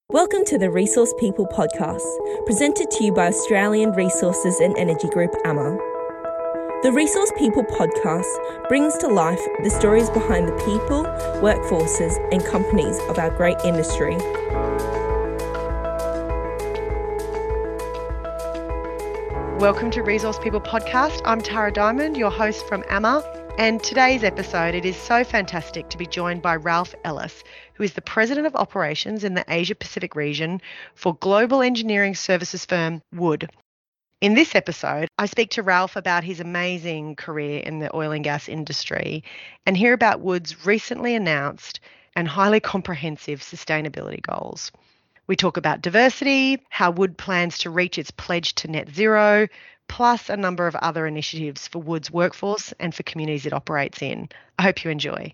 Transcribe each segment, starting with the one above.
Welcome to the Resource People podcast, presented to you by Australian Resources and Energy Group AMA. The Resource People podcast brings to life the stories behind the people, workforces and companies of our great industry. Welcome to Resource People podcast. I'm Tara Diamond, your host from AMA. And today's episode, it is so fantastic to be joined by Ralph Ellis, who is the President of Operations in the Asia Pacific region for global engineering services firm Wood. In this episode, I speak to Ralph about his amazing career in the oil and gas industry and hear about Wood's recently announced and highly comprehensive sustainability goals. We talk about diversity, how Wood plans to reach its pledge to net zero, plus a number of other initiatives for Wood's workforce and for communities it operates in. I hope you enjoy.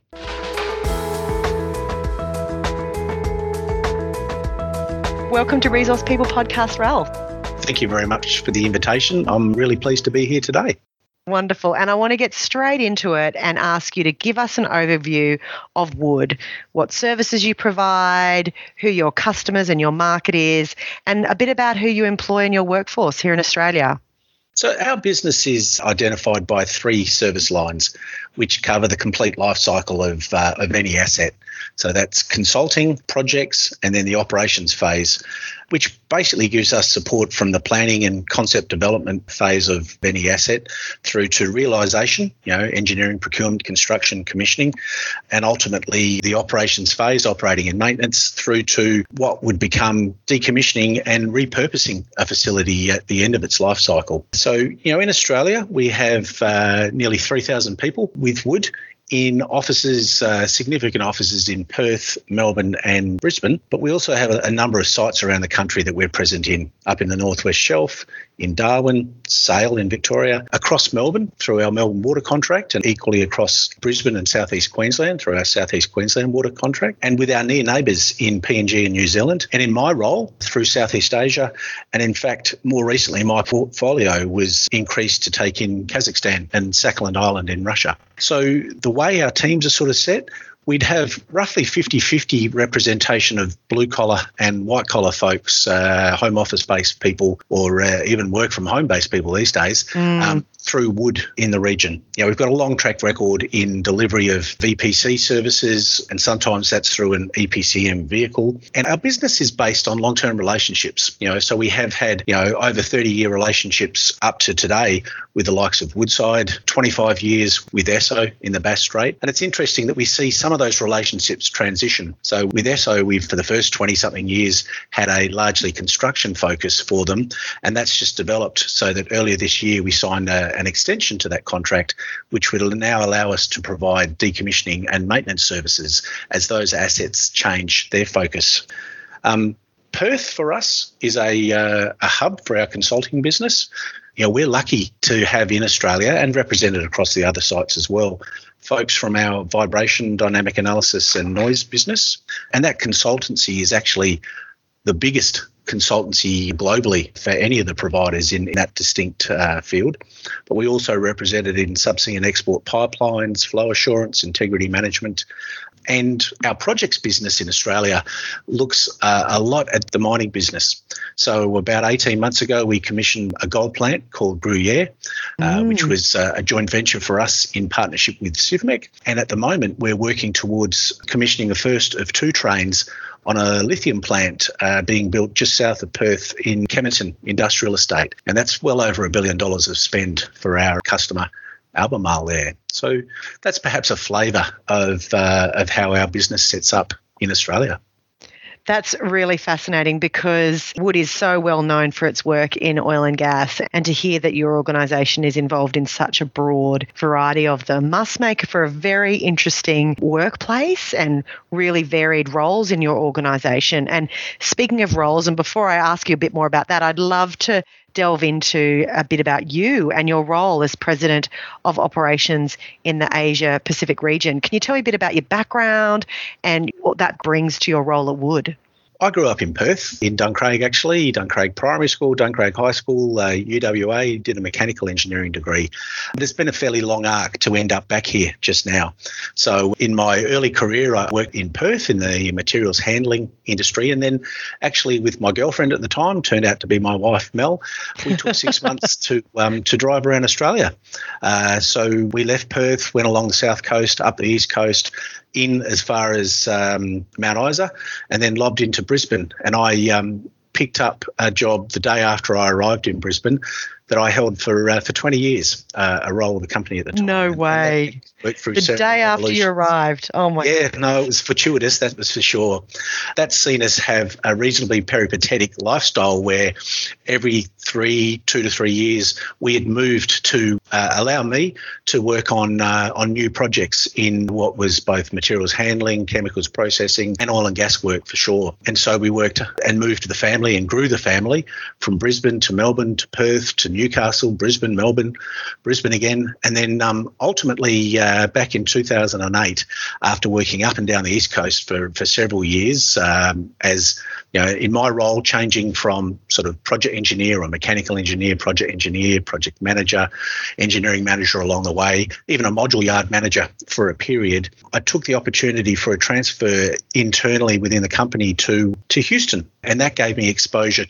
Welcome to Resource People podcast, Ralph. Thank you very much for the invitation. I'm really pleased to be here today. Wonderful. And I want to get straight into it and ask you to give us an overview of Wood, what services you provide, who your customers and your market is, and a bit about who you employ in your workforce here in Australia. So our business is identified by three service lines, which cover the complete life cycle of any asset. So that's consulting, projects, and then the operations phase, which basically gives us support from the planning and concept development phase of any asset through to realisation, engineering, procurement, construction, commissioning, and ultimately the operations phase, operating and maintenance, through to what would become decommissioning and repurposing a facility at the end of its life cycle. So, in Australia, we have nearly 3,000 people with Wood in offices, significant offices in Perth, Melbourne and Brisbane. But we also have a number of sites around the country that we're present in, up in the Northwest Shelf, in Darwin, Sale in Victoria, across Melbourne through our Melbourne Water contract, and equally across Brisbane and South East Queensland through our South East Queensland Water contract, and with our near neighbours in PNG and New Zealand, and in my role through Southeast Asia. And in fact, more recently, my portfolio was increased to take in Kazakhstan and Sakhalin Island in Russia. So the way our teams are sort of set, we'd have roughly 50-50 representation of blue-collar and white-collar folks, home office-based people, or even work-from-home-based people these days, through Wood in the region. We've got a long track record in delivery of VPC services, and sometimes that's through an EPCM vehicle. And our business is based on long-term relationships. So we have had, over 30-year relationships up to today with the likes of Woodside, 25 years with Esso in the Bass Strait. And it's interesting that we see some of those relationships transition. So with Esso, we've for the first 20-something years had a largely construction focus for them, and that's just developed so that earlier this year we signed an extension to that contract, which will now allow us to provide decommissioning and maintenance services as those assets change their focus. Perth for us is a hub for our consulting business. We're lucky to have in Australia, and represented across the other sites as well, folks from our vibration, dynamic analysis and noise business. And that consultancy is actually the biggest consultancy globally for any of the providers in that distinct field. But we also represented in subsea and export pipelines, flow assurance, integrity management. And our projects business in Australia looks a lot at the mining business. So about 18 months ago, we commissioned a gold plant called Gruyere, which was a joint venture for us in partnership with Civmec. And at the moment, we're working towards commissioning the first of two trains on a lithium plant being built just south of Perth in Kemerton Industrial Estate. And that's well over $1 billion of spend for our customer, Albemarle there. So that's perhaps a flavour of how our business sets up in Australia. That's really fascinating because Wood is so well known for its work in oil and gas, and to hear that your organisation is involved in such a broad variety of them must make for a very interesting workplace and really varied roles in your organisation. And speaking of roles, and before I ask you a bit more about that, I'd love to delve into a bit about you and your role as President of Operations in the Asia Pacific region. Can you tell me a bit about your background and what that brings to your role at Wood? I grew up in Perth, in Duncraig actually, Duncraig Primary School, Duncraig High School, UWA, did a mechanical engineering degree. But it's been a fairly long arc to end up back here just now. So in my early career, I worked in Perth in the materials handling industry, and then actually with my girlfriend at the time, turned out to be my wife, Mel, we took 6 months to drive around Australia. So we left Perth, went along the south coast, up the east coast, in as far as Mount Isa, and then lobbed into Brisbane. And I picked up a job the day after I arrived in Brisbane that I held for 20 years, a role with the company at the time. No way. Worked through the day after you arrived. Oh, my God. Yeah, no, it was fortuitous, that was for sure. That's seen us have a reasonably peripatetic lifestyle where every 2 to 3 years we had moved to allow me to work on new projects in what was both materials handling, chemicals processing, and oil and gas work for sure. And so we worked and moved the family and grew the family from Brisbane to Melbourne to Perth to Newcastle, Brisbane, Melbourne, Brisbane again. And then ultimately back in 2008, after working up and down the East Coast for several years, as you know, in my role, changing from sort of project engineer or mechanical engineer, project manager, engineering manager along the way, even a module yard manager for a period, I took the opportunity for a transfer internally within the company to Houston. And that gave me exposure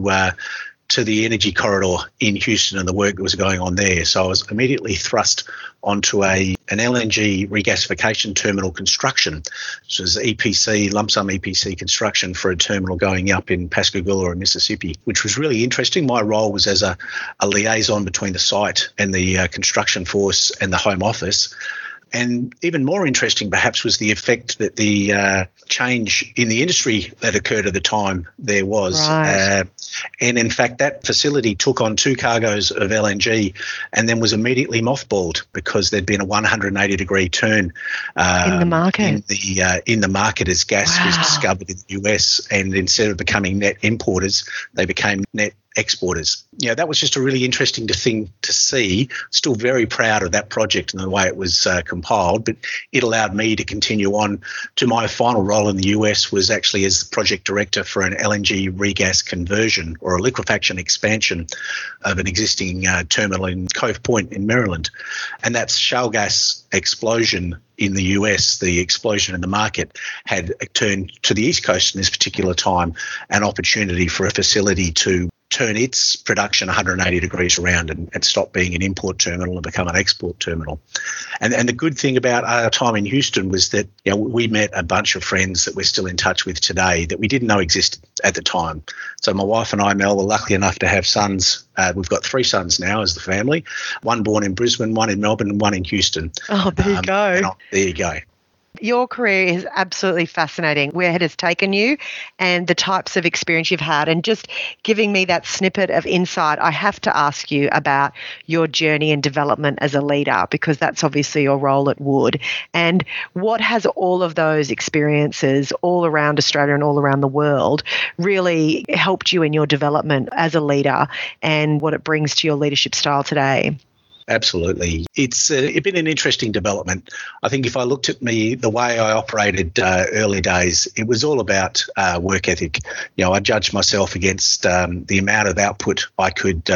to the energy corridor in Houston and the work that was going on there. So I was immediately thrust onto an LNG regasification terminal construction, which was EPC, lump sum EPC construction for a terminal going up in Pascagoula in Mississippi, which was really interesting. My role was as a liaison between the site and the construction force and the home office. And even more interesting, perhaps, was the effect that the change in the industry that occurred at the time there was. Right. And in fact, that facility took on 2 cargoes of LNG and then was immediately mothballed because there'd been a 180-degree turn in the market. In the market as gas was discovered in the US, and instead of becoming net importers, they became net exporters. You know, that was just a really interesting thing to see. Still very proud of that project and the way it was compiled, but it allowed me to continue on to my final role in the US was actually as the project director for an LNG regas conversion or a liquefaction expansion of an existing terminal in Cove Point in Maryland. And that's shale gas explosion in the US, the explosion in the market had turned to the East Coast in this particular time, an opportunity for a facility to turn its production 180 degrees around and stop being an import terminal and become an export terminal. And the good thing about our time in Houston was that, you know, we met a bunch of friends that we're still in touch with today that we didn't know existed at the time. So my wife and I, Mel, were lucky enough to have sons. We've got 3 sons now as the family, one born in Brisbane, one in Melbourne, and one in Houston. Oh, there you go. There you go. Your career is absolutely fascinating, where it has taken you and the types of experience you've had. And just giving me that snippet of insight, I have to ask you about your journey and development as a leader, because that's obviously your role at Wood. And what has all of those experiences all around Australia and all around the world really helped you in your development as a leader and what it brings to your leadership style today? Absolutely. It's been an interesting development. I think if I looked at the way I operated early days, it was all about work ethic. You know, I judged myself against the amount of output I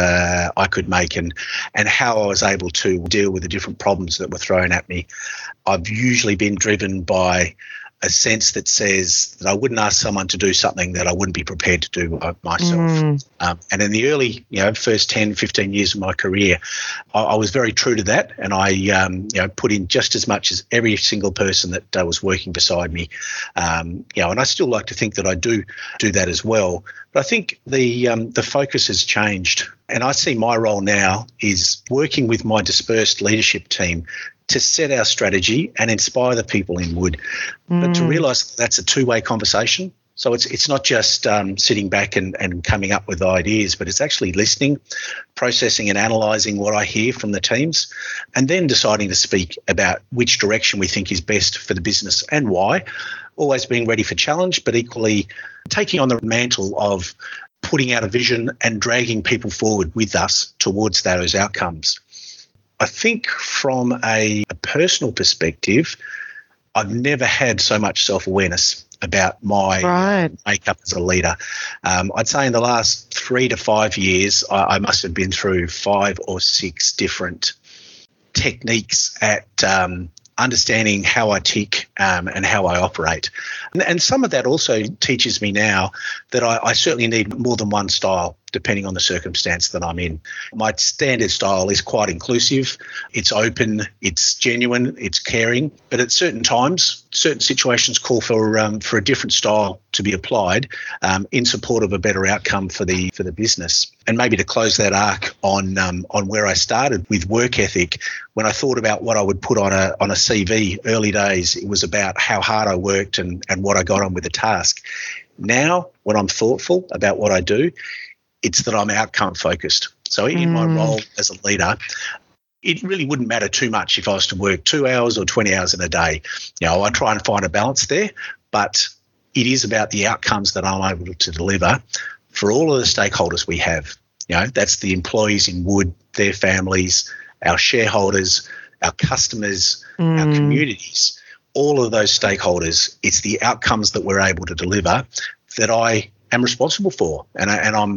could make and how I was able to deal with the different problems that were thrown at me. I've usually been driven by a sense that says that I wouldn't ask someone to do something that I wouldn't be prepared to do myself. And in the early, first 10, 15 years of my career, I was very true to that. And I, put in just as much as every single person that was working beside me. And I still like to think that I do that as well. But I think the focus has changed. And I see my role now is working with my dispersed leadership team to set our strategy and inspire the people in Wood, but to realise that's a two-way conversation. So it's not just sitting back and coming up with ideas, but it's actually listening, processing and analysing what I hear from the teams, and then deciding to speak about which direction we think is best for the business and why. Always being ready for challenge, but equally taking on the mantle of putting out a vision and dragging people forward with us towards those outcomes. I think from a personal perspective, I've never had so much self-awareness about my Right. makeup as a leader. I'd say in the last 3 to 5 years, I must have been through 5 or 6 different techniques at understanding how I tick and how I operate. And some of that also teaches me now that I certainly need more than one style, depending on the circumstance that I'm in. My standard style is quite inclusive. It's open, it's genuine, it's caring. But at certain times, certain situations call for a different style to be applied in support of a better outcome for the business. And maybe to close that arc on where I started with work ethic, when I thought about what I would put on a CV early days, it was about how hard I worked and what I got on with the task. Now, when I'm thoughtful about what I do, it's that I'm outcome focused. So in my role as a leader, it really wouldn't matter too much if I was to work 2 hours or 20 hours in a day. I try and find a balance there, but it is about the outcomes that I'm able to deliver for all of the stakeholders we have. That's the employees in Wood, their families, our shareholders, our customers, our communities, all of those stakeholders. It's the outcomes that we're able to deliver that I am responsible for. And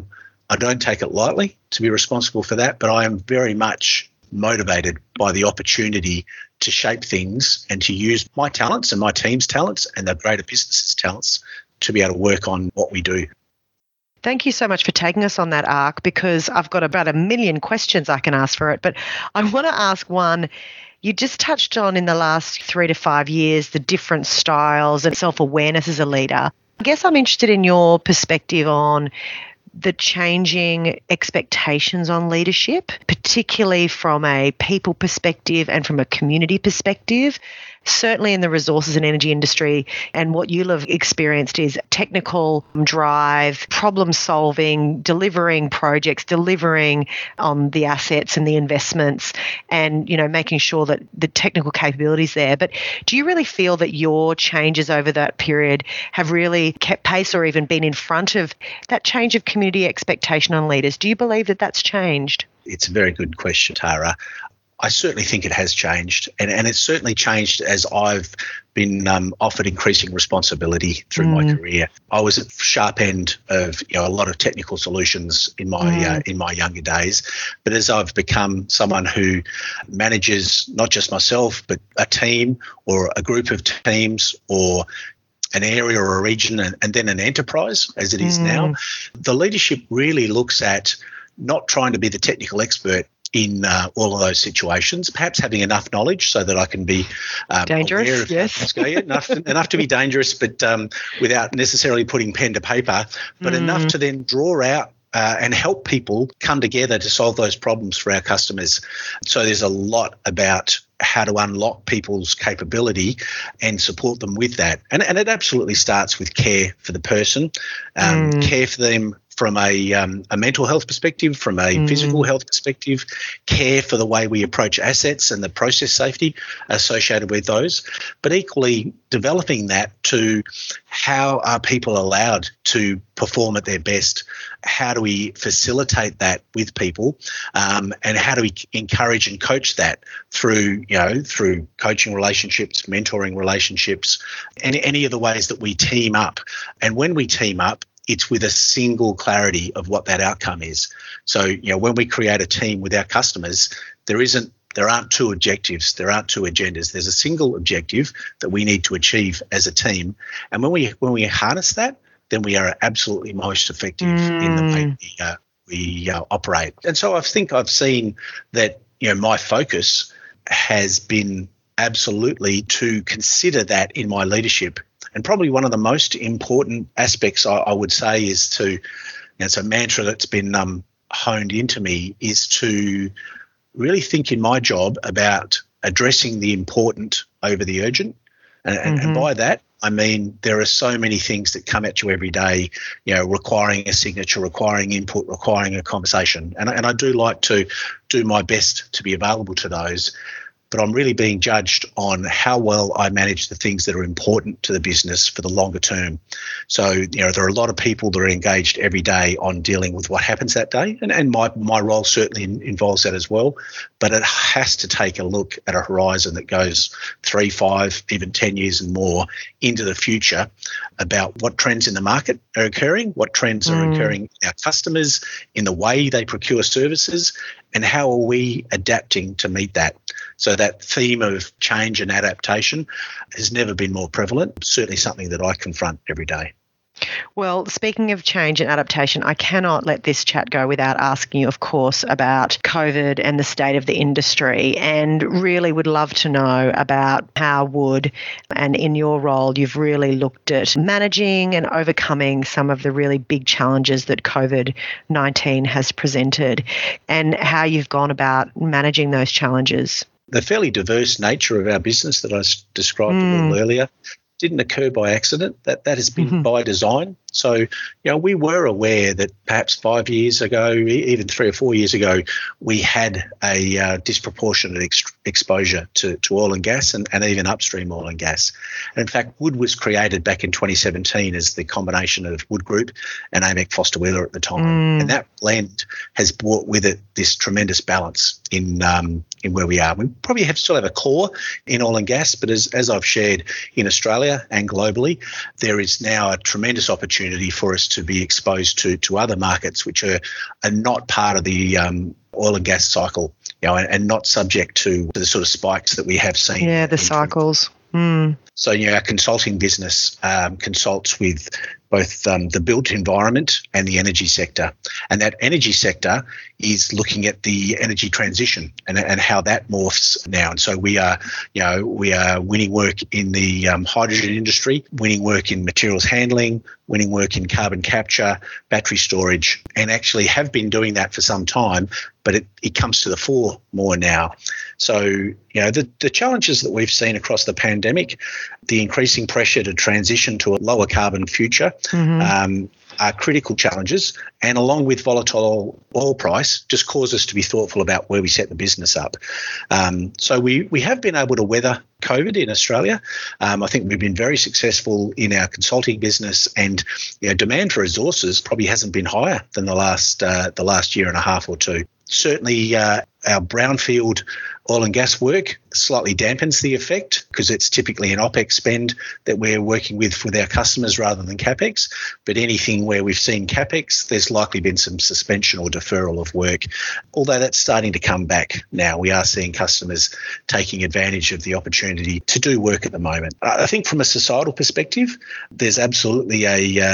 I don't take it lightly to be responsible for that, but I am very much motivated by the opportunity to shape things and to use my talents and my team's talents and the greater business's talents to be able to work on what we do. Thank you so much for taking us on that arc, because I've got about 1 million questions I can ask for it. But I want to ask one. You just touched on in the last 3 to 5 years the different styles and self-awareness as a leader. I guess I'm interested in your perspective on the changing expectations on leadership, particularly from a people perspective and from a community perspective. Certainly in the resources and energy industry, and what you'll have experienced is technical drive, problem solving, delivering projects, delivering on the assets and the investments, and making sure that the technical capability is there. But do you really feel that your changes over that period have really kept pace or even been in front of that change of community expectation on leaders? Do you believe that that's changed? It's a very good question, Tara. I certainly think it has changed, and it's certainly changed as I've been offered increasing responsibility through my career. I was at the sharp end of a lot of technical solutions in my younger days, but as I've become someone who manages not just myself but a team or a group of teams or an area or a region and then an enterprise as it is now, the leadership really looks at not trying to be the technical expert in all of those situations, perhaps having enough knowledge so that I can be dangerous, aware of yes. enough to be dangerous, but without necessarily putting pen to paper, but enough to then draw out and help people come together to solve those problems for our customers. So there's a lot about how to unlock people's capability and support them with that. And it absolutely starts with care for the person, care for them from a mental health perspective, from a physical health perspective, care for the way we approach assets and the process safety associated with those, but equally developing that to how are people allowed to perform at their best? How do we facilitate that with people, and how do we encourage and coach that through coaching relationships, mentoring relationships, and any of the ways that we team up. And when we team up, it's with a single clarity of what that outcome is. So, when we create a team with our customers, there aren't two objectives, there aren't two agendas. There's a single objective that we need to achieve as a team. And when we harness that, then we are absolutely most effective in the way we operate. And so I think I've seen that, my focus has been absolutely to consider that in my leadership. And probably one of the most important aspects I would say is to, it's a mantra that's been honed into me, is to really think in my job about addressing the important over the urgent. And by that, I mean, there are so many things that come at you every day, requiring a signature, requiring input, requiring a conversation. And I do like to do my best to be available to those. but I'm really being judged on how well I manage the things that are important to the business for the longer term. So, there are a lot of people that are engaged every day on dealing with what happens that day, and my role certainly involves that as well, but it has to take a look at a horizon that goes 3, 5, even 10 years and more into the future about what trends in the market are occurring, what trends are occurring in our customers, in the way they procure services, and how are we adapting to meet that. So that theme of change and adaptation has never been more prevalent, certainly something that I confront every day. Well, speaking of change and adaptation, I cannot let this chat go without asking you, of course, about COVID and the state of the industry, and really would love to know about how Wood, and in your role, you've really looked at managing and overcoming some of the really big challenges that COVID-19 has presented, and how you've gone about managing those challenges. The fairly diverse nature of our business that I described a little earlier didn't occur by accident. That has been by design. So, we were aware that perhaps 5 years ago, even 3 or 4 years ago, we had a disproportionate exposure to oil and gas and even upstream oil and gas. And in fact, Wood was created back in 2017 as the combination of Wood Group and AMEC Foster Wheeler at the time. And that blend has brought with it this tremendous balance in where we are. We probably still have a core in oil and gas, but as I've shared in Australia and globally, there is now a tremendous opportunity for us to be exposed to other markets which are not part of the oil and gas cycle, and not subject to the sort of spikes that we have seen. Yeah, the cycles. So, our consulting business consults with both the built environment and the energy sector. And that energy sector is looking at the energy transition and how that morphs now. And so we are winning work in the hydrogen industry, winning work in materials handling, winning work in carbon capture, battery storage, and actually have been doing that for some time, but it comes to the fore more now. So, the challenges that we've seen across the pandemic, the increasing pressure to transition to a lower carbon future, are critical challenges, and along with volatile oil price, just cause us to be thoughtful about where we set the business up. So we have been able to weather COVID in Australia. I think we've been very successful in our consulting business, and demand for resources probably hasn't been higher than the last year and a half or two. Certainly, our brownfield oil and gas work slightly dampens the effect because it's typically an OPEX spend that we're working with our customers rather than CAPEX. But anything where we've seen CAPEX, there's likely been some suspension or deferral of work. Although that's starting to come back now. We are seeing customers taking advantage of the opportunity to do work at the moment. I think from a societal perspective, there's absolutely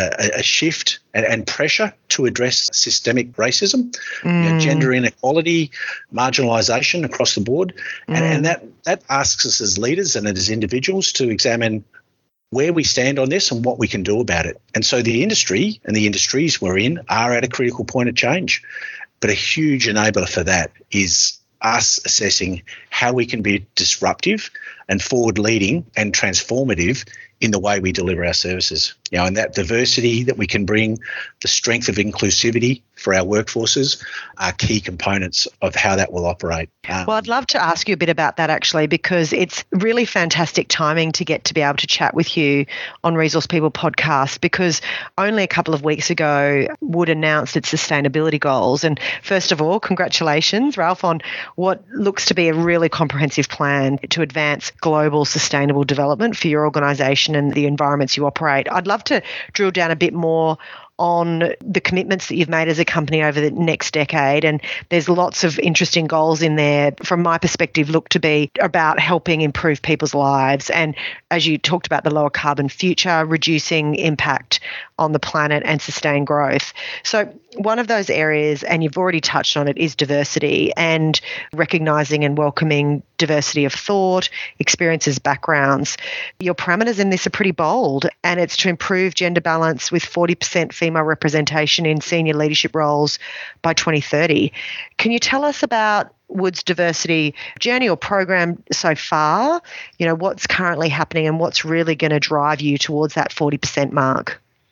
a shift and pressure to address systemic racism, gender inequality, marginalisation across the board. And that asks us as leaders and as individuals to examine where we stand on this and what we can do about it. And so the industry and the industries we're in are at a critical point of change. But a huge enabler for that is us assessing how we can be disruptive and forward-leading and transformative in the way we deliver our services. And that diversity that we can bring, the strength of inclusivity for our workforces are key components of how that will operate. Well, I'd love to ask you a bit about that actually, because it's really fantastic timing to get to be able to chat with you on Resource People podcast, because only a couple of weeks ago, Wood announced its sustainability goals. And first of all, congratulations, Ralph, on what looks to be a really comprehensive plan to advance global sustainable development for your organisation and the environments you operate. I'd love to drill down a bit more on the commitments that you've made as a company over the next decade. And there's lots of interesting goals in there, from my perspective, look to be about helping improve people's lives. And as you talked about, the lower carbon future, reducing impact on the planet and sustain growth. So one of those areas, and you've already touched on it, is diversity and recognising and welcoming diversity of thought, experiences, backgrounds. Your parameters in this are pretty bold, and it's to improve gender balance with 40% female representation in senior leadership roles by 2030. Can you tell us about Wood's diversity journey or program so far? What's currently happening and what's really going to drive you towards that 40% mark?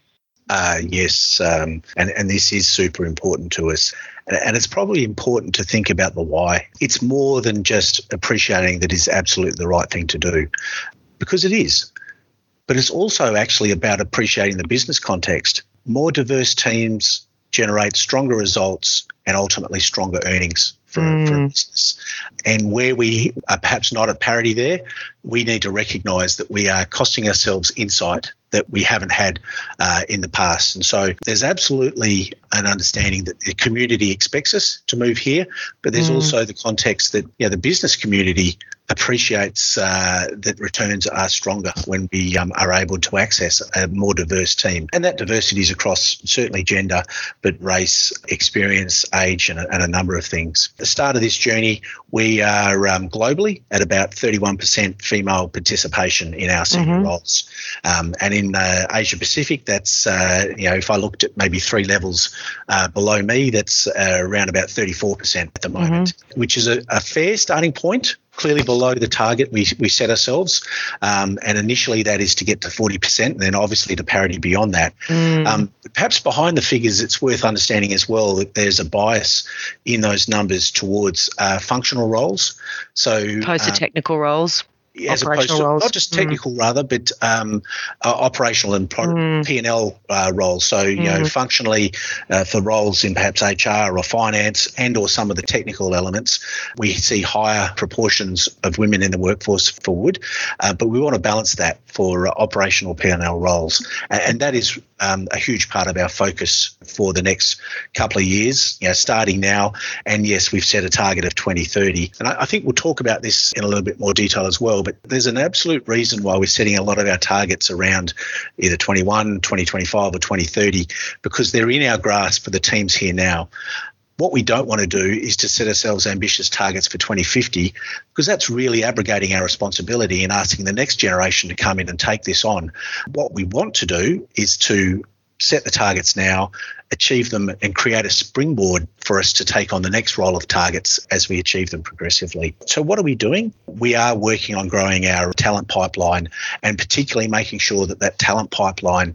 Yes, and this is super important to us. And it's probably important to think about the why. It's more than just appreciating that it's absolutely the right thing to do, because it is. But it's also actually about appreciating the business context. More diverse teams generate stronger results and ultimately stronger earnings for a business. And where we are perhaps not at parity there, we need to recognise that we are costing ourselves insight that we haven't had in the past. And so there's absolutely an understanding that the community expects us to move here, but there's also the context that the business community appreciates that returns are stronger when we are able to access a more diverse team. And that diversity is across certainly gender, but race, experience, age, and a number of things. At the start of this journey, we are globally at about 31% female participation in our senior roles. And in Asia Pacific, that's, if I looked at maybe 3 levels below me, that's around about 34% at the moment, which is a fair starting point. Clearly below the target we set ourselves, and initially that is to get to 40%, and then obviously to parity beyond that. Perhaps behind the figures, it's worth understanding as well that there's a bias in those numbers towards functional roles. So opposed to technical roles. As opposed to not just technical rather, but operational and P&L roles. So, functionally for roles in perhaps HR or finance and or some of the technical elements, we see higher proportions of women in the workforce for wood, but we want to balance that for operational P&L roles. And that is a huge part of our focus for the next couple of years, starting now. And yes, we've set a target of 2030. And I think we'll talk about this in a little bit more detail as well, but there's an absolute reason why we're setting a lot of our targets around either 21, 2025 or 2030, because they're in our grasp for the teams here now. What we don't want to do is to set ourselves ambitious targets for 2050, because that's really abrogating our responsibility and asking the next generation to come in and take this on. What we want to do is to set the targets now, achieve them, and create a springboard for us to take on the next roll of targets as we achieve them progressively. So what are we doing? We are working on growing our talent pipeline, and particularly making sure that that talent pipeline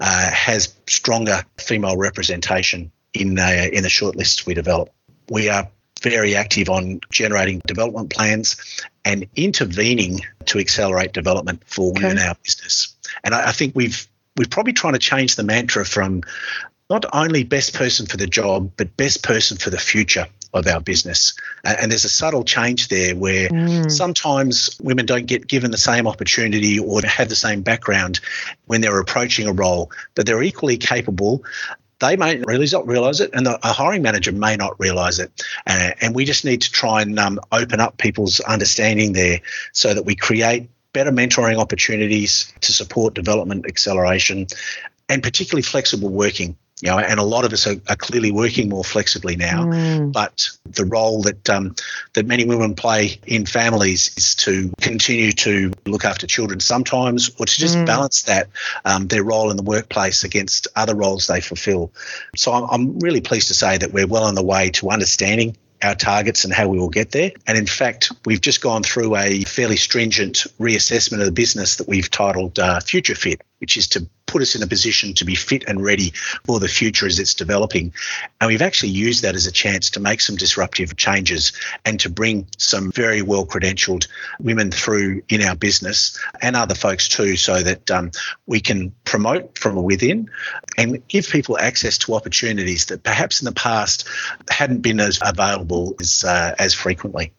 has stronger female representation in the shortlists we develop. We are very active on generating development plans and intervening to accelerate development for women in our business. And I think we've probably trying to change the mantra from not only best person for the job, but best person for the future of our business. And there's a subtle change there where sometimes women don't get given the same opportunity or have the same background when they're approaching a role, but they're equally capable. They may really not realise it, and a hiring manager may not realise it. And we just need to try and open up people's understanding there so that we create better mentoring opportunities to support development acceleration, and particularly flexible working. And a lot of us are clearly working more flexibly now. But the role that many women play in families is to continue to look after children sometimes, or to just balance that their role in the workplace against other roles they fulfil. So I'm really pleased to say that we're well on the way to understanding our targets and how we will get there. And in fact, we've just gone through a fairly stringent reassessment of the business that we've titled Future Fit, which is to put us in a position to be fit and ready for the future as it's developing. And we've actually used that as a chance to make some disruptive changes and to bring some very well-credentialed women through in our business, and other folks too, so that we can promote from within and give people access to opportunities that perhaps in the past hadn't been as available as frequently.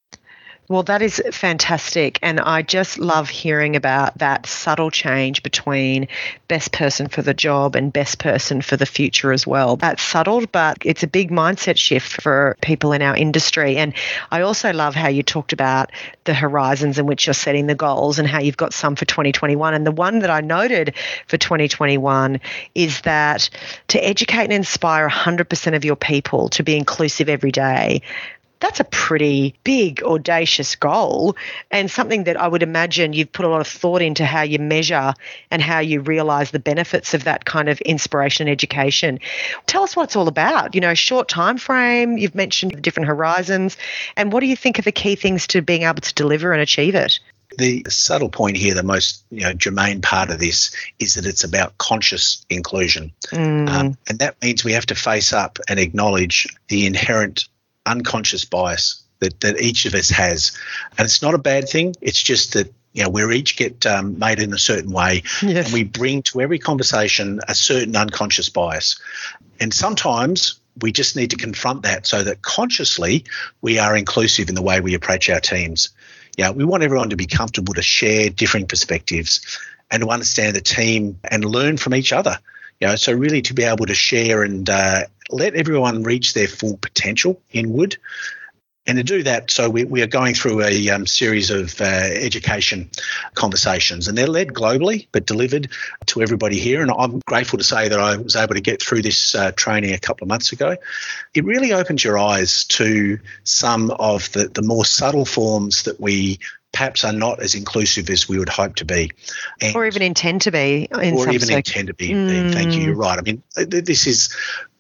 Well, that is fantastic. And I just love hearing about that subtle change between best person for the job and best person for the future as well. That's subtle, but it's a big mindset shift for people in our industry. And I also love how you talked about the horizons in which you're setting the goals and how you've got some for 2021. And the one that I noted for 2021 is that to educate and inspire 100% of your people to be inclusive every day. That's a pretty big, audacious goal, and something that I would imagine you've put a lot of thought into how you measure and how you realise the benefits of that kind of inspiration and education. Tell us what it's all about. Short time frame, you've mentioned different horizons, and what do you think are the key things to being able to deliver and achieve it? The subtle point here, the most germane part of this, is that it's about conscious inclusion. And that means we have to face up and acknowledge the inherent unconscious bias that each of us has. And it's not a bad thing. It's just that we each get made in a certain way. Yes. And we bring to every conversation a certain unconscious bias. And sometimes we just need to confront that so that consciously we are inclusive in the way we approach our teams. We want everyone to be comfortable to share differing perspectives and to understand the team and learn from each other. So really to be able to share and let everyone reach their full potential in Wood. And to do that, so we are going through a series of education conversations, and they're led globally but delivered to everybody here. And I'm grateful to say that I was able to get through this training a couple of months ago. It really opens your eyes to some of the more subtle forms that we perhaps are not as inclusive as we would hope to be. Or even intend to be. Intend to be. Thank you. You're right. I mean, this is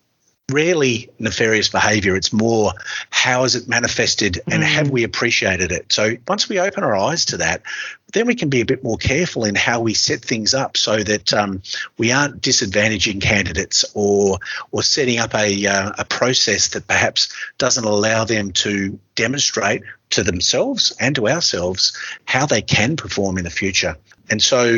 rarely nefarious behaviour. It's more, how is it manifested and have we appreciated it? So once we open our eyes to that, then we can be a bit more careful in how we set things up so that we aren't disadvantaging candidates or setting up a process that perhaps doesn't allow them to demonstrate to themselves and to ourselves how they can perform in the future. And so,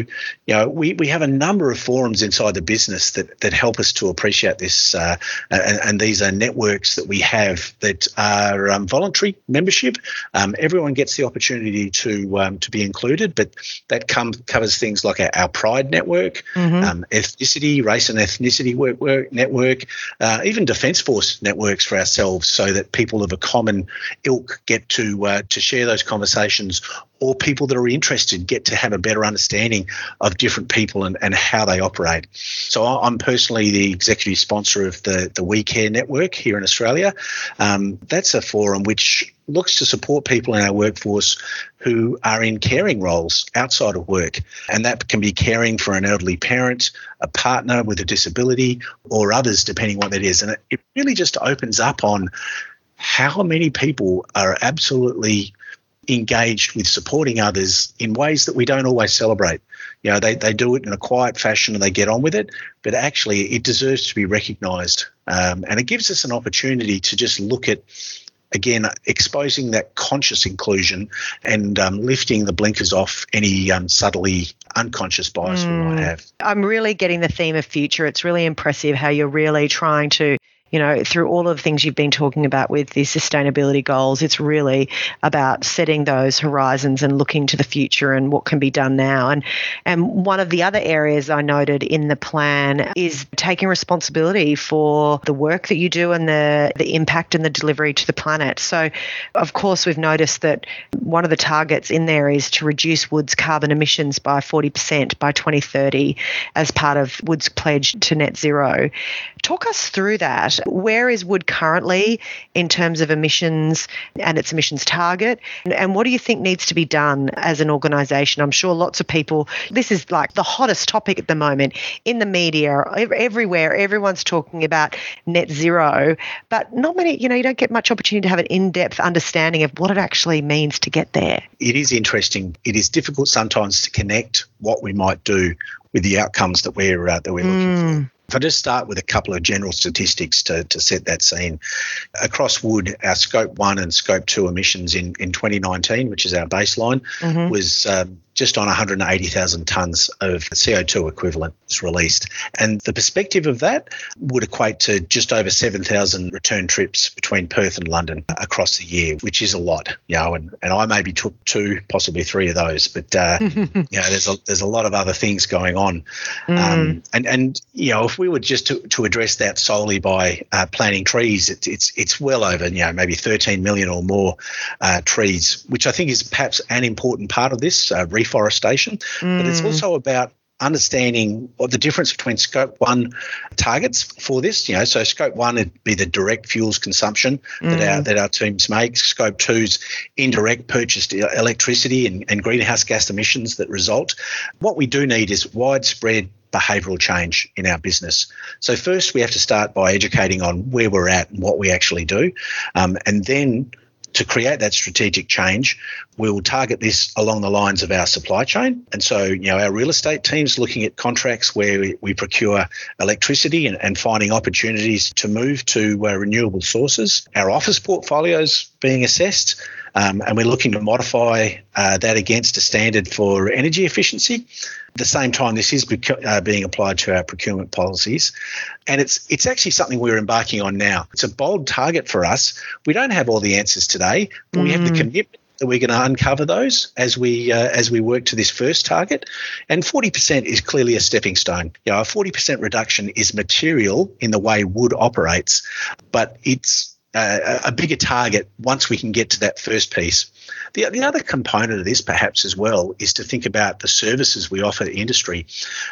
we have a number of forums inside the business that help us to appreciate this. And these are networks that we have that are voluntary membership. Everyone gets the opportunity to be included, but that covers things like our Pride network, ethnicity, race and ethnicity network, even Defence Force networks for ourselves, so that people of a common ilk get to share those conversations, or people that are interested get to have a better understanding of different people and how they operate. So I'm personally the executive sponsor of the We Care Network here in Australia. That's a forum which looks to support people in our workforce who are in caring roles outside of work. And that can be caring for an elderly parent, a partner with a disability, or others, depending what that is. And it really just opens up on how many people are absolutely engaged with supporting others in ways that we don't always celebrate. They do it in a quiet fashion and they get on with it, but actually it deserves to be recognised. And it gives us an opportunity to just look at, again, exposing that conscious inclusion and lifting the blinkers off any subtly unconscious bias we might have. I'm really getting the theme of future. It's really impressive how you're really trying to, through all of the things you've been talking about with the sustainability goals, it's really about setting those horizons and looking to the future and what can be done now. And one of the other areas I noted in the plan is taking responsibility for the work that you do and the impact and the delivery to the planet. So, of course, we've noticed that one of the targets in there is to reduce Wood's carbon emissions by 40% by 2030 as part of Wood's pledge to net zero. Talk us through that. Where is Wood currently in terms of emissions and its emissions target? And what do you think needs to be done as an organisation? I'm sure lots of people, this is like the hottest topic at the moment in the media, everywhere. Everyone's talking about net zero, but not many, you don't get much opportunity to have an in-depth understanding of what it actually means to get there. It is interesting. It is difficult sometimes to connect what we might do with the outcomes that we're looking for. If I just start with a couple of general statistics to set that scene. Across Wood, our Scope 1 and Scope 2 emissions in 2019, which is our baseline, was just on 180,000 tonnes of CO2 equivalent was released. And the perspective of that would equate to just over 7,000 return trips between Perth and London across the year, which is a lot, and I maybe took 2, possibly 3 of those, but there's a lot of other things going on. And if we were just to address that solely by planting trees, it's well over, maybe 13 million or more trees, which I think is perhaps an important part of this, reforestation, but it's also about understanding what the difference between Scope 1 targets for this. So Scope 1 would be the direct fuels consumption that our teams make. Scope 2's indirect purchased electricity and greenhouse gas emissions that result. What we do need is widespread behavioural change in our business. So first we have to start by educating on where we're at and what we actually do, and then To create that strategic change, we'll target this along the lines of our supply chain. And so, our real estate team's looking at contracts where we procure electricity and finding opportunities to move to renewable sources. Our office portfolio's being assessed, and we're looking to modify that against a standard for energy efficiency. At the same time, this is being applied to our procurement policies, and it's actually something we're embarking on now. It's a bold target for us. We don't have all the answers today, but we have the commitment that we're going to uncover those as we work to this first target. And 40% is clearly a stepping stone. A 40% reduction is material in the way wood operates, but it's a bigger target once we can get to that first piece. The other component of this perhaps as well is to think about the services we offer the industry.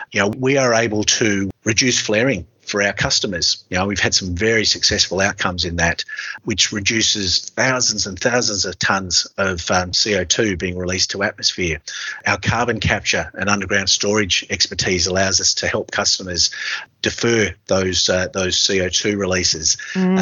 We are able to reduce flaring for our customers. We've had some very successful outcomes in that, which reduces thousands and thousands of tonnes of CO2 being released to atmosphere. Our carbon capture and underground storage expertise allows us to help customers defer those CO2 releases.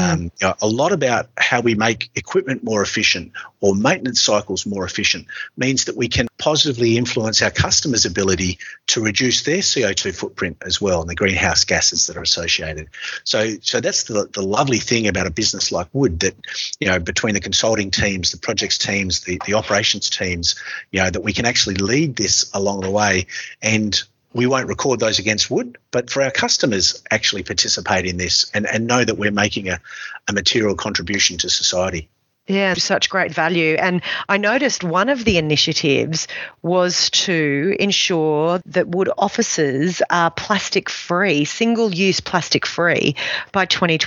A lot about how we make equipment more efficient or maintenance cycles more efficient means that we can positively influence our customers' ability to reduce their CO2 footprint as well and the greenhouse gases that are associated. So that's the lovely thing about a business like Wood, that between the consulting teams, the projects teams, the operations teams, that we can actually lead this along the way, and we won't record those against Wood, but for our customers actually participate in this and know that we're making a material contribution to society. Yeah, such great value. And I noticed one of the initiatives was to ensure that Wood offices are plastic-free, single-use plastic-free by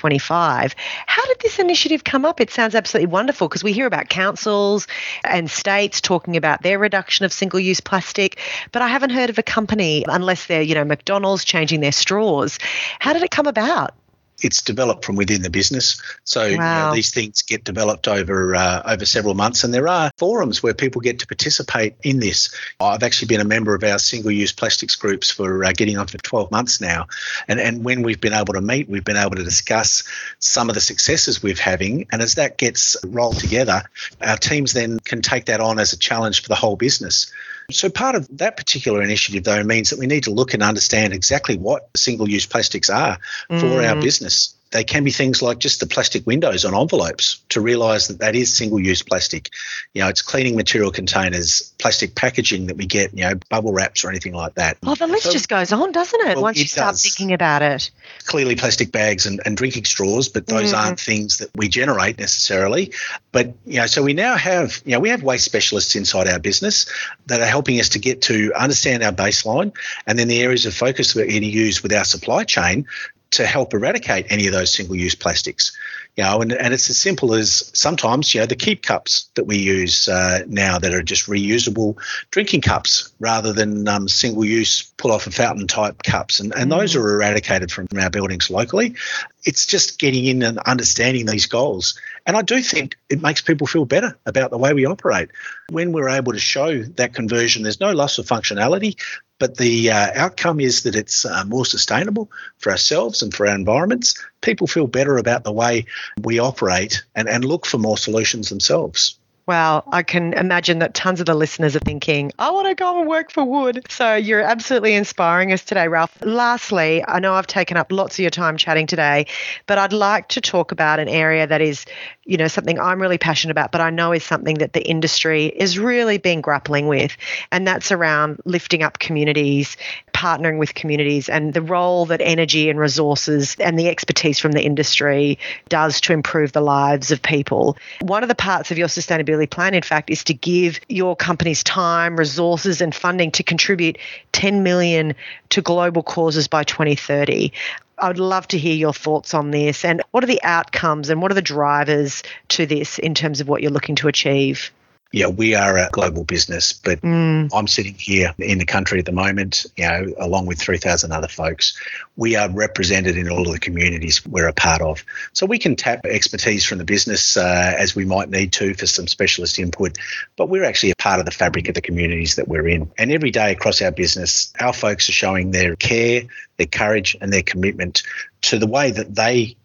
2025. How did this initiative come up? It sounds absolutely wonderful because we hear about councils and states talking about their reduction of single-use plastic, but I haven't heard of a company, unless they're, McDonald's changing their straws. How did it come about? It's developed from within the business. So these things get developed over several months, and there are forums where people get to participate in this. I've actually been a member of our single-use plastics groups for getting on for 12 months now. And when we've been able to meet, we've been able to discuss some of the successes we're having. And as that gets rolled together, our teams then can take that on as a challenge for the whole business. So part of that particular initiative, though, means that we need to look and understand exactly what single-use plastics are for our business. They can be things like just the plastic windows on envelopes, to realise that is single-use plastic. It's cleaning material containers, plastic packaging that we get, bubble wraps or anything like that. Oh, the list just goes on, doesn't it, once you start thinking about it? Clearly plastic bags and drinking straws, but those aren't things that we generate necessarily. But, so we now have, we have waste specialists inside our business that are helping us to get to understand our baseline and then the areas of focus we're going to use with our supply chain to help eradicate any of those single-use plastics. And it's as simple as sometimes, the keep cups that we use now that are just reusable drinking cups rather than single-use pull-off-a-fountain type cups. And those are eradicated from our buildings locally. It's just getting in and understanding these goals. And I do think it makes people feel better about the way we operate. When we're able to show that conversion, there's no loss of functionality, but the outcome is that it's more sustainable for ourselves and for our environments. People feel better about the way we operate and look for more solutions themselves. Wow, I can imagine that tons of the listeners are thinking, I want to go and work for Wood. So you're absolutely inspiring us today, Ralph. Lastly, I know I've taken up lots of your time chatting today, but I'd like to talk about an area that is, something I'm really passionate about, but I know is something that the industry is really been grappling with, and that's around lifting up communities, partnering with communities, and the role that energy and resources and the expertise from the industry does to improve the lives of people. One of the parts of your sustainability plan, in fact, is to give your company's time, resources and funding to contribute 10 million to global causes by 2030. I would love to hear your thoughts on this, and what are the outcomes and what are the drivers to this in terms of what you're looking to achieve? Yeah, we are a global business, but I'm sitting here in the country at the moment, along with 3,000 other folks. We are represented in all of the communities we're a part of. So we can tap expertise from the business as we might need to for some specialist input, but we're actually a part of the fabric of the communities that we're in. And every day across our business, our folks are showing their care, their courage and their commitment to the way that they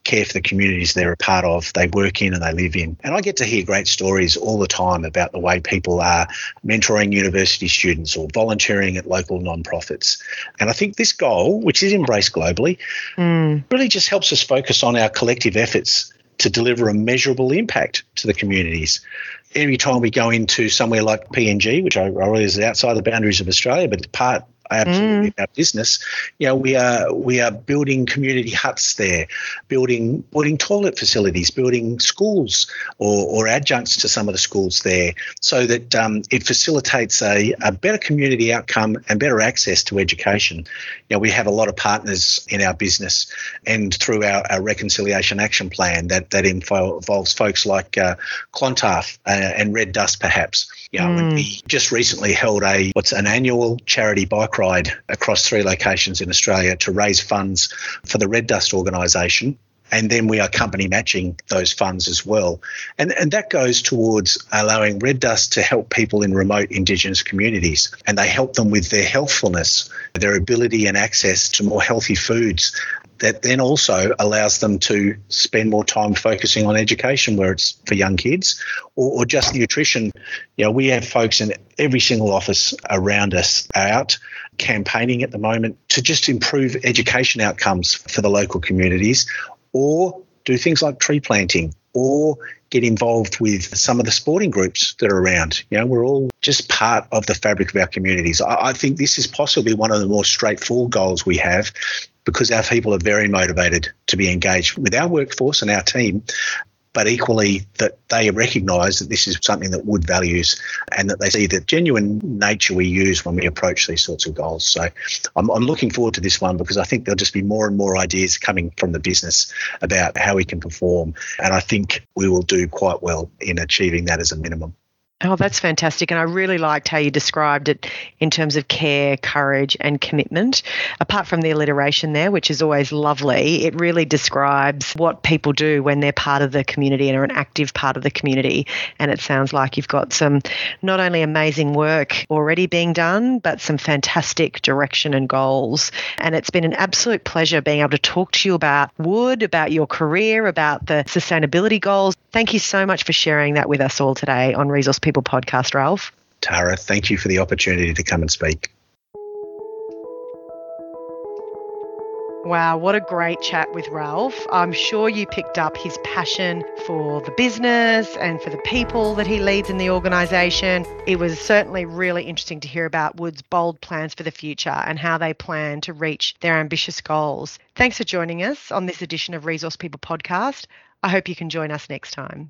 care for the communities they're a part of, they work in and they live in. And I get to hear great stories all the time about the way people are mentoring university students or volunteering at local nonprofits. And I think this goal, which is embraced globally, really just helps us focus on our collective efforts to deliver a measurable impact to the communities. Every time we go into somewhere like PNG, which I realize is outside the boundaries of Australia, but it's part absolutely our business, we are building community huts there, building toilet facilities, building schools or adjuncts to some of the schools there, so that it facilitates a better community outcome and better access to education. We have a lot of partners in our business, and through our Reconciliation Action Plan that involves folks like Clontarf and Red Dust, perhaps. We just recently held an annual charity bike ride across 3 locations in Australia to raise funds for the Red Dust organisation. And then we are company matching those funds as well. And that goes towards allowing Red Dust to help people in remote Indigenous communities. And they help them with their healthfulness, their ability and access to more healthy foods. That then also allows them to spend more time focusing on education, where it's for young kids, or just nutrition. We have folks in every single office around us out campaigning at the moment to just improve education outcomes for the local communities, or do things like tree planting, or get involved with some of the sporting groups that are around. We're all just part of the fabric of our communities. I think this is possibly one of the more straightforward goals we have, because our people are very motivated to be engaged with our workforce and our team, but equally that they recognise that this is something that Wood values, and that they see the genuine nature we use when we approach these sorts of goals. So I'm looking forward to this one, because I think there'll just be more and more ideas coming from the business about how we can perform, and I think we will do quite well in achieving that as a minimum. Oh, that's fantastic. And I really liked how you described it in terms of care, courage and commitment. Apart from the alliteration there, which is always lovely, it really describes what people do when they're part of the community and are an active part of the community. And it sounds like you've got some not only amazing work already being done, but some fantastic direction and goals. And it's been an absolute pleasure being able to talk to you about Wood, about your career, about the sustainability goals. Thank you so much for sharing that with us all today on Resource People Podcast, Ralph. Tara, thank you for the opportunity to come and speak. Wow, what a great chat with Ralph. I'm sure you picked up his passion for the business and for the people that he leads in the organisation. It was certainly really interesting to hear about Wood's bold plans for the future and how they plan to reach their ambitious goals. Thanks for joining us on this edition of Resource People Podcast. I hope you can join us next time.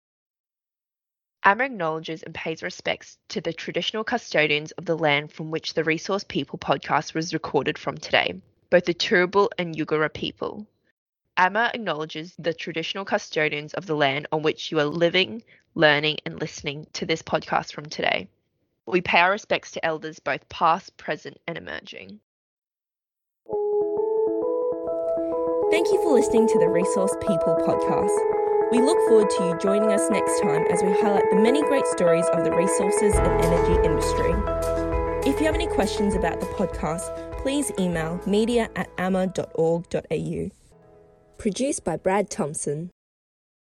AMA acknowledges and pays respects to the traditional custodians of the land from which the Resource People podcast was recorded from today, both the Turrbal and Yugara people. AMA acknowledges the traditional custodians of the land on which you are living, learning and listening to this podcast from today. We pay our respects to elders both past, present and emerging. Thank you for listening to the Resource People podcast. We look forward to you joining us next time as we highlight the many great stories of the resources and energy industry. If you have any questions about the podcast, please email media@ama.org.au. Produced by Brad Thompson.